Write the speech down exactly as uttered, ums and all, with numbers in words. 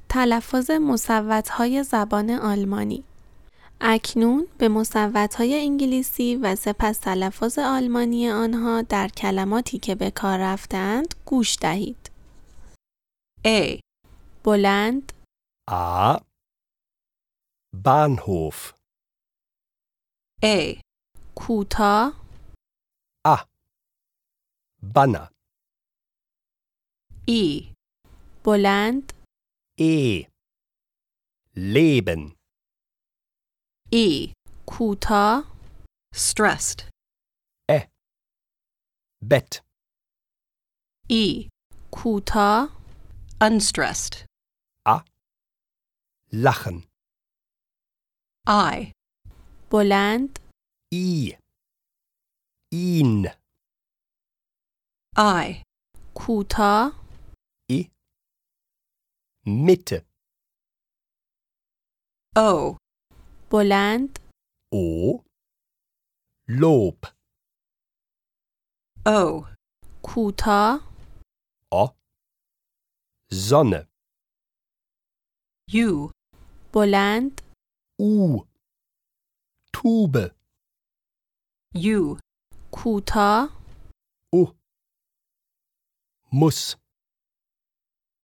تلفظ مصوت‌های زبان آلمانی. اکنون به مصوت‌های انگلیسی و سپس تلفظ آلمانی آنها در کلماتی که به کار رفتند گوش دهید. A. بلند. A. Bahnhof. A. کوتاه. A. Banner. E. بلند. E. Leben. E. کوتاه. Stressed. E. Bett. E. کوتاه. Unstressed. A. Lachen. I. بلند. I. Ihn. I. کوتاه. I. Mitte. O. بلند. O. Lob. O. کوتاه. O. Sonne. U. بلند. U. Tube. U. کوتاه. U. Muss.